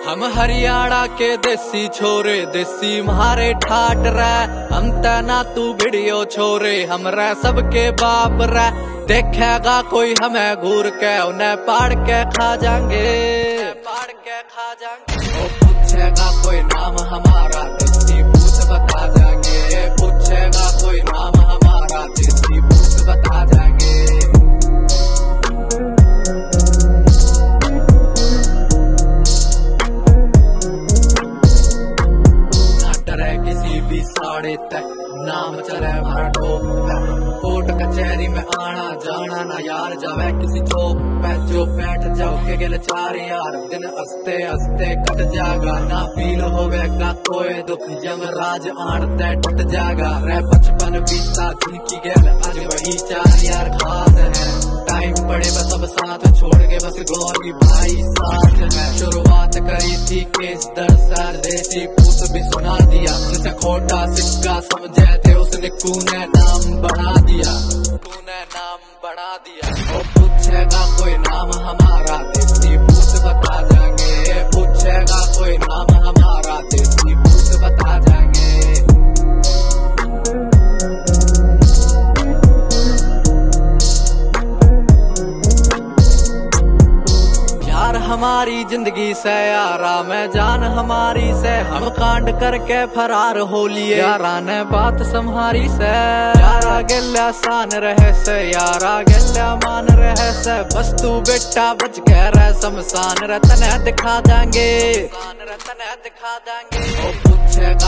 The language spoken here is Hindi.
हम हरियाणा के देसी छोरे, देसी म्हारे ठाट रै। हम तना तू भिड़ियो छोरे, हम रै सबके बाप रै। देखेगा कोई हमें घूर के, उन्हें पाड़ के खा जाएंगे, पाड़ के खा जाएंगे। ओ पूछेगा कोई नाम हमारा, देसी भूत बता जाएंगे। पूछेगा कोई नाम हमारा, देसी भूत बता जाएंगे। किसी भी साड़े तक नाम चले हमारा ठोक पे। कोर्ट कचहरी में आना जाना ना यार जावे किसी चौक पे। जो बैठ जाओ के गिल 4 यार, दिन हंसते हंसते कट जाएगा। ना फील होवेगा कोई दुख, यमराज आड़ते टूट जाएगा। रे बचपन बीता जिनकी गेल, आज वही 4 यार खास है। टाइम पड़े बस सब साथ छोड़ के, बस गौरी भाई साथ है। शुरुआत करी थी केस दरअसल, देसी भूत भी सुना दिया। जिसे खोटा सिक्का समझे थे, उसने कूने नाम बढ़ा दिया, कूने नाम बढ़ा दिया। वो पूछेगा कोई नाम हमारा, देसी भूत बता जाएंगे। पूछेगा कोई नाम हमारा, देसी भूत बता जाएंगे। हमारी जिंदगी से यारा में जान हमारी से, हम कांड करके फरार हो लिए। यारा ने बात संहारी से, यारा गल्या सान रहे से, यारा गल्या मान रहे से। बस तू बेटा बच के रह, शमशान रतन दिखा देंगे, शमशान रतन दिखा देंगे। वो पूछेगा